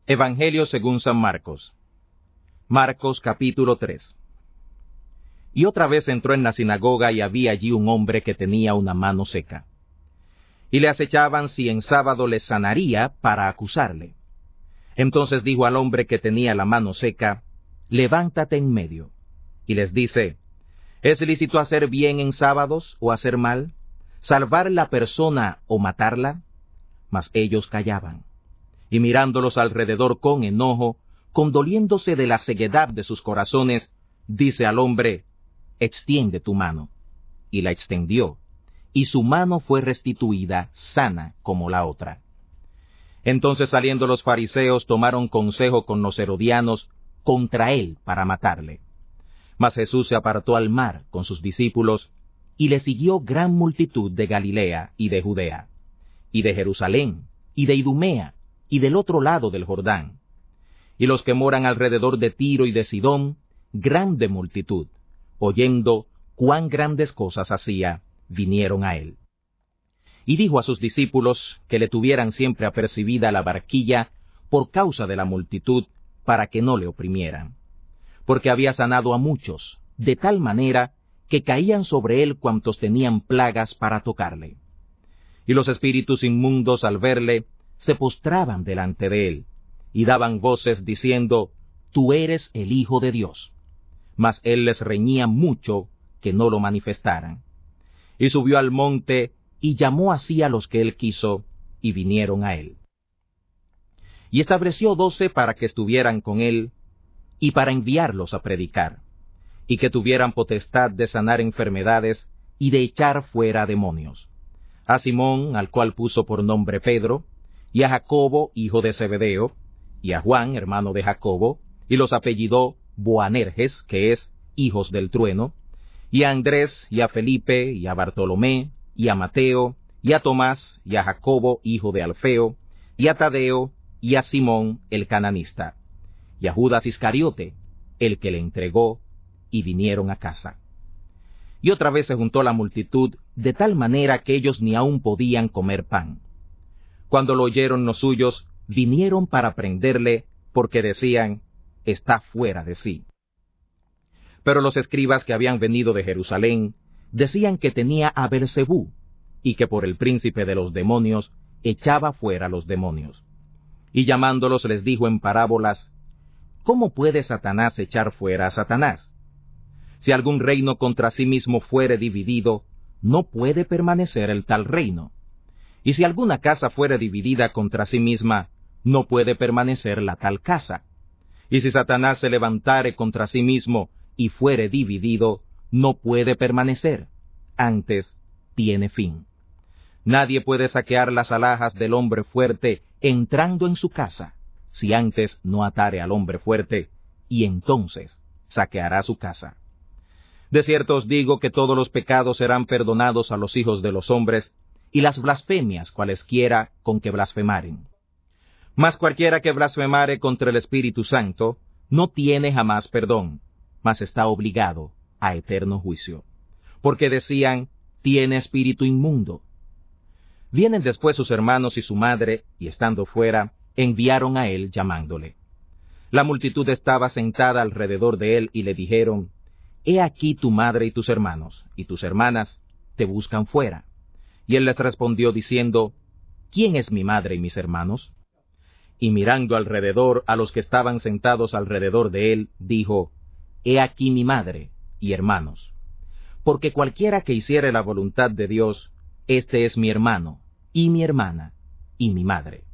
Evangelio según San Marcos. Marcos capítulo 3. Y otra vez entró en la sinagoga y había allí un hombre que tenía una mano seca. Y le acechaban si en sábado le sanaría para acusarle. Entonces dijo al hombre que tenía la mano seca, levántate en medio. Y les dice, ¿es lícito hacer bien en sábados o hacer mal? ¿Salvar la persona o matarla? Mas ellos callaban. Y mirándolos alrededor con enojo, condoliéndose de la ceguedad de sus corazones, dice al hombre, extiende tu mano. Y la extendió, y su mano fue restituida sana como la otra. Entonces saliendo los fariseos tomaron consejo con los herodianos contra él para matarle. Mas Jesús se apartó al mar con sus discípulos, y le siguió gran multitud de Galilea y de Judea, y de Jerusalén, y de Idumea, y del otro lado del Jordán. Y los que moran alrededor de Tiro y de Sidón, grande multitud, oyendo cuán grandes cosas hacía, vinieron a él. Y dijo a sus discípulos que le tuvieran siempre apercibida la barquilla por causa de la multitud, para que no le oprimieran. Porque había sanado a muchos, de tal manera que caían sobre él cuantos tenían plagas para tocarle. Y los espíritus inmundos al verle, se postraban delante de él, y daban voces diciendo, tú eres el Hijo de Dios. Mas él les reñía mucho que no lo manifestaran. Y subió al monte, y llamó así a los que él quiso, y vinieron a él. Y estableció 12 para que estuvieran con él, y para enviarlos a predicar, y que tuvieran potestad de sanar enfermedades, y de echar fuera demonios. A Simón, al cual puso por nombre Pedro, y a Jacobo, hijo de Zebedeo, y a Juan, hermano de Jacobo, y los apellidó Boanerges, que es hijos del trueno, y a Andrés, y a Felipe, y a Bartolomé, y a Mateo, y a Tomás, y a Jacobo, hijo de Alfeo, y a Tadeo, y a Simón, el cananista, y a Judas Iscariote, el que le entregó, y vinieron a casa. Y otra vez se juntó la multitud, de tal manera que ellos ni aun podían comer pan. Cuando lo oyeron los suyos, vinieron para prenderle, porque decían, está fuera de sí. Pero los escribas que habían venido de Jerusalén, decían que tenía a Beelzebú, y que por el príncipe de los demonios echaba fuera los demonios. Y llamándolos les dijo en parábolas, ¿cómo puede Satanás echar fuera a Satanás? Si algún reino contra sí mismo fuere dividido, no puede permanecer el tal reino. Y si alguna casa fuere dividida contra sí misma, no puede permanecer la tal casa. Y si Satanás se levantare contra sí mismo y fuere dividido, no puede permanecer, antes tiene fin. Nadie puede saquear las alhajas del hombre fuerte entrando en su casa, si antes no atare al hombre fuerte, y entonces saqueará su casa. De cierto os digo que todos los pecados serán perdonados a los hijos de los hombres, y las blasfemias cualesquiera con que blasfemaren. Mas cualquiera que blasfemare contra el Espíritu Santo, no tiene jamás perdón, mas está obligado a eterno juicio. Porque decían, tiene espíritu inmundo. Vienen después sus hermanos y su madre, y estando fuera, enviaron a él llamándole. La multitud estaba sentada alrededor de él, y le dijeron, he aquí tu madre y tus hermanos, y tus hermanas te buscan fuera. Y él les respondió diciendo, ¿quién es mi madre y mis hermanos? Y mirando alrededor a los que estaban sentados alrededor de él, dijo, he aquí mi madre y hermanos. Porque cualquiera que hiciere la voluntad de Dios, este es mi hermano, y mi hermana, y mi madre.